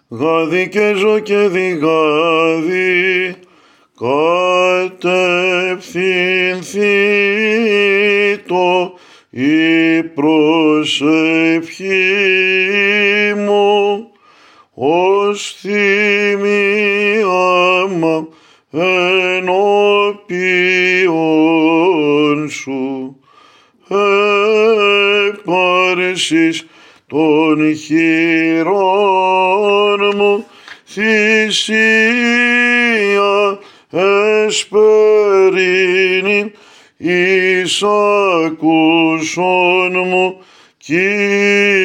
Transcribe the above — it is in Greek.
γάδι και ζω και διγάδι, κατευθυνθήτω η προσευχή μου, ως θυμίαμα ενώπιον σου. Επάρσεις των χειρών μου θυσία εσπερίνην εις ακούσον μου, Κύριε.